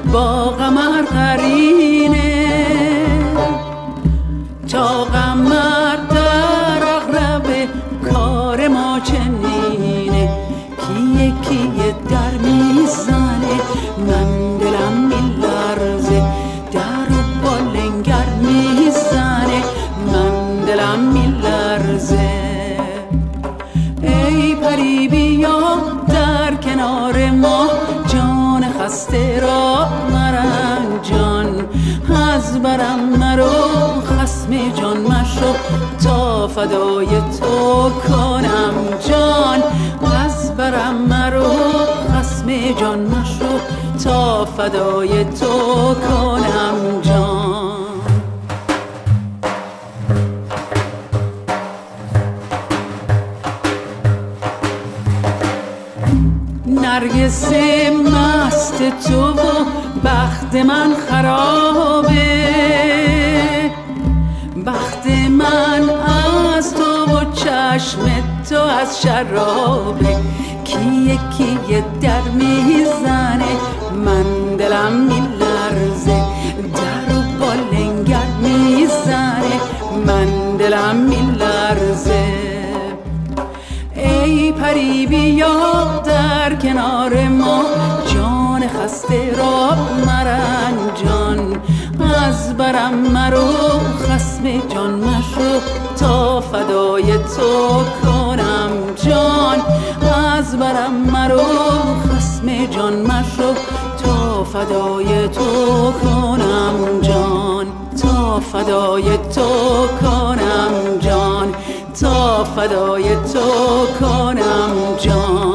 با قمر قرینه، تا قمر در اغرب کار ما چنینه. کیه کیه در میزنه، من دلم میلرزه. در و بالنگر میزنه، من دلم میلرزه. ای پری بیا در کنار ما، جان خسته را مرنجان. از برم مرو خصم جان مشو، تا فدای تو کنم جان. از برم مرو خصم جان مشو، تا فدای تو کنم جان. نرگس مست تو و بخت من خرابه، بخت من از تو و چشم تو از شرابه. کیه کیه در میزنه، من دلم میلرزه. در و بالنگر میزنه، من دلم میلرزه. ای پری بیا در کنار ما، جان خسته را مرنجان. از برم مرو خصم جان مشو، تا فدای تو کنم جان. از برم مرو خصم جان مشو، تا فدای تو کنم جان. تا فدای تو کنم جان، تا فدای تو کنم جان.